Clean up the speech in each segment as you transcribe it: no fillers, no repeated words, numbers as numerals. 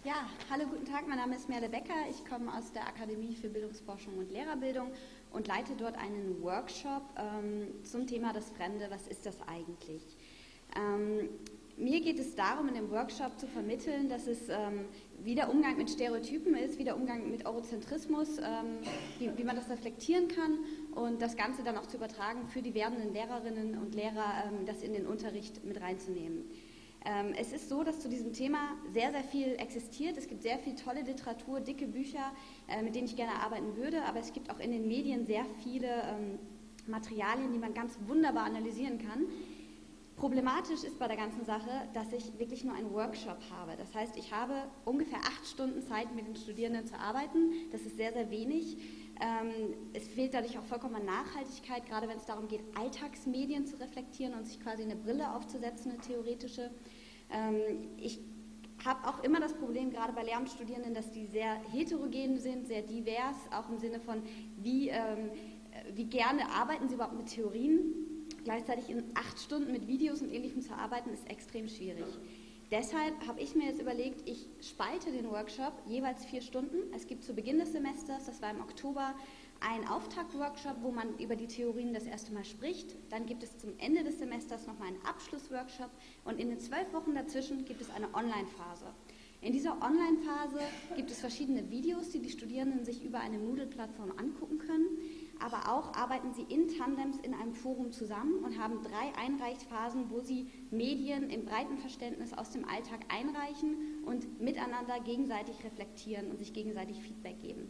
Ja, hallo, guten Tag, mein Name ist Merle Becker. Ich komme aus der Akademie für Bildungsforschung und Lehrerbildung und leite dort einen Workshop zum Thema das Fremde. Was ist das eigentlich? Mir geht es darum, in dem Workshop zu vermitteln, dass es wie der Umgang mit Stereotypen ist, wie der Umgang mit Eurozentrismus, wie man das reflektieren kann und das Ganze dann auch zu übertragen für die werdenden Lehrerinnen und Lehrer, das in den Unterricht mit reinzunehmen. Es ist so, dass zu diesem Thema sehr, sehr viel existiert. Es gibt sehr viel tolle Literatur, dicke Bücher, mit denen ich gerne arbeiten würde, aber es gibt auch in den Medien sehr viele Materialien, die man ganz wunderbar analysieren kann. Problematisch ist bei der ganzen Sache, dass ich wirklich nur einen Workshop habe. Das heißt, ich habe ungefähr 8 Stunden Zeit, mit den Studierenden zu arbeiten. Das ist sehr, sehr wenig. Es fehlt dadurch auch vollkommen an Nachhaltigkeit, gerade wenn es darum geht, Alltagsmedien zu reflektieren und sich quasi eine Brille aufzusetzen, eine theoretische. Ich habe auch immer das Problem, gerade bei Lehramtsstudierenden, dass die sehr heterogen sind, sehr divers, auch im Sinne von, wie gerne arbeiten sie überhaupt mit Theorien. Gleichzeitig in 8 Stunden mit Videos und Ähnlichem zu arbeiten, ist extrem schwierig. Deshalb habe ich mir jetzt überlegt, ich spalte den Workshop jeweils 4 Stunden. Es gibt zu Beginn des Semesters, das war im Oktober, einen Auftaktworkshop, wo man über die Theorien das erste Mal spricht. Dann gibt es zum Ende des Semesters nochmal einen Abschlussworkshop und in den 12 Wochen dazwischen gibt es eine Online-Phase. In dieser Online-Phase gibt es verschiedene Videos, die die Studierenden sich über eine Moodle-Plattform angucken können. Aber auch arbeiten sie in Tandems in einem Forum zusammen und haben 3 Einreichphasen, wo sie Medien im breiten Verständnis aus dem Alltag einreichen und miteinander gegenseitig reflektieren und sich gegenseitig Feedback geben.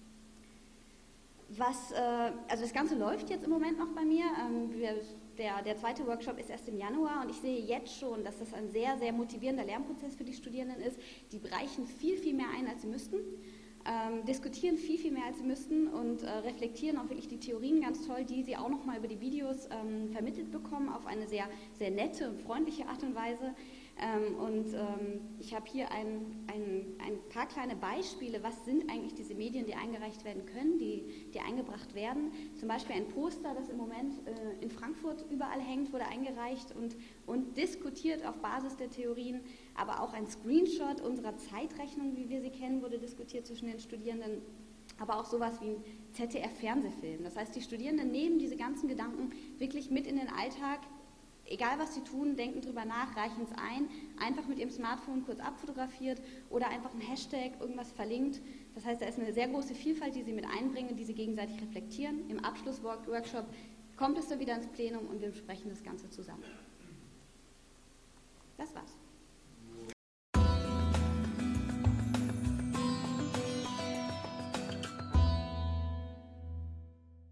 Also das Ganze läuft jetzt im Moment noch bei mir. Der zweite Workshop ist erst im Januar und ich sehe jetzt schon, dass das ein sehr, sehr motivierender Lernprozess für die Studierenden ist. Die bereichen viel, viel mehr ein, als sie müssten. Diskutieren viel, viel mehr als sie müssten und reflektieren auch wirklich die Theorien ganz toll, die sie auch nochmal über die Videos vermittelt bekommen, auf eine sehr, sehr nette und freundliche Art und Weise. Ich habe hier ein paar kleine Beispiele, was sind eigentlich diese Medien, die eingereicht werden können, die eingebracht werden. Zum Beispiel ein Poster, das im Moment in Frankfurt überall hängt, wurde eingereicht und diskutiert auf Basis der Theorien, aber auch ein Screenshot unserer Zeitrechnung, wie wir sie kennen, wurde diskutiert zwischen den Studierenden, aber auch sowas wie ein ZDF-Fernsehfilm. Das heißt, die Studierenden nehmen diese ganzen Gedanken wirklich mit in den Alltag. Egal was sie tun, denken drüber nach, reichen es ein, einfach mit ihrem Smartphone kurz abfotografiert oder einfach ein Hashtag, irgendwas verlinkt. Das heißt, da ist eine sehr große Vielfalt, die sie mit einbringen, die sie gegenseitig reflektieren. Im Abschlussworkshop kommt es dann wieder ins Plenum und wir besprechen das Ganze zusammen. Das war's.